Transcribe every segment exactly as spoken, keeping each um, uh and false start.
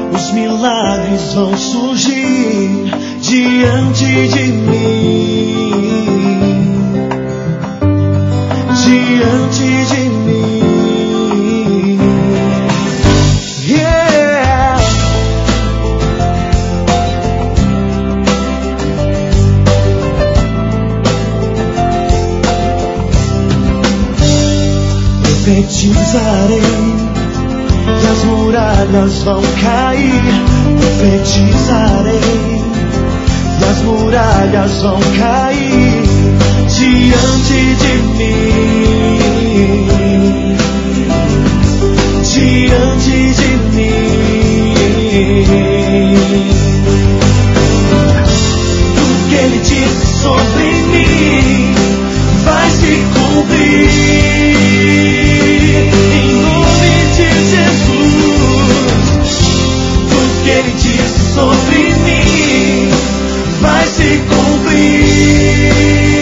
os milagres vão surgir diante de mim, diante de mim. Yeah. Profetizarei e as muralhas vão cair. Profetizarei e as muralhas vão cair diante de mim, diante de mim. Tudo que Ele disse sobre mim vai se cumprir. Ele disse sobre mim vai se cumprir.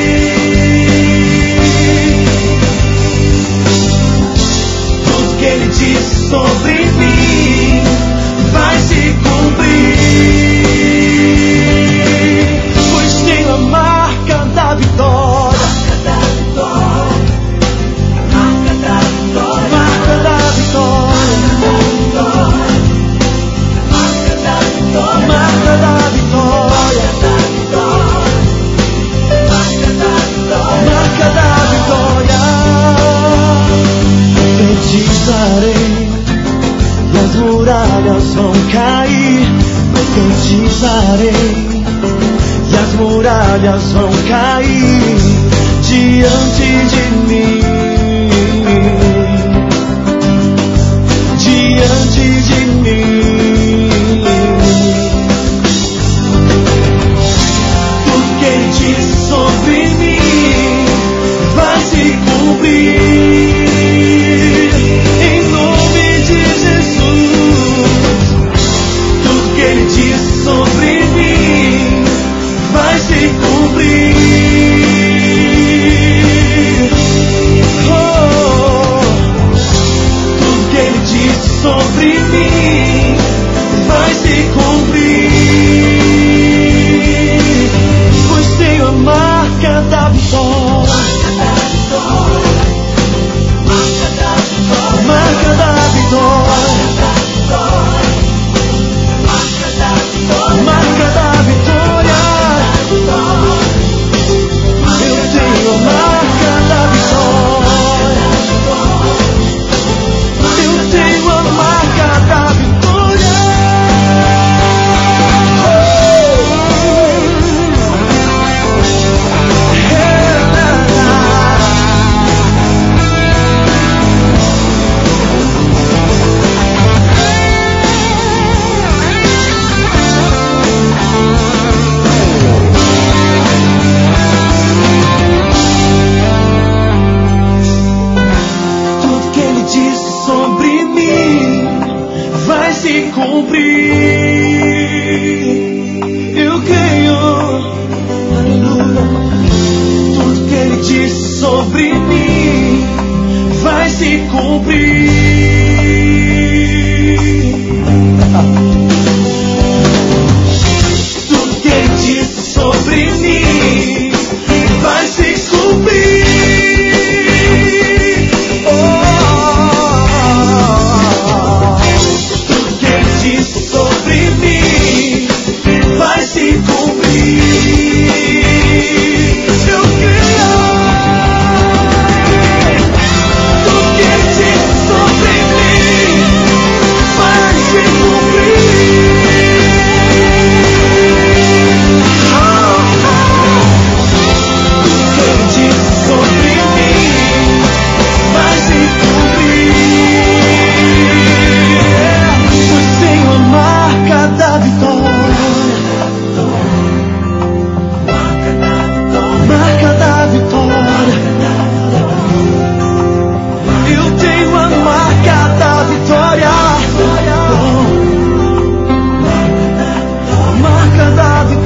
Tudo que Ele disse sobre mim vai se cumprir. Pois tenho a marca da vitória, marca da vitória, marca da vitória. Marca da vitória, marca da vitória. Profetizarei e as muralhas vão cair. Profetizarei e as muralhas vão cair diante de mim, diante de mim. Sobre mim vai se cumprir, em nome de Jesus. Tudo que Ele disse sobre mim vai se cumprir. Oh, tudo que Ele disse sobre mim vai se cumprir. A marca da vitória, marca da vitória, marca da vitória. Eu tenho a marca da vitória, eu tenho a marca da vitória.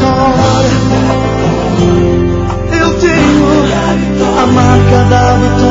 marca da vitória.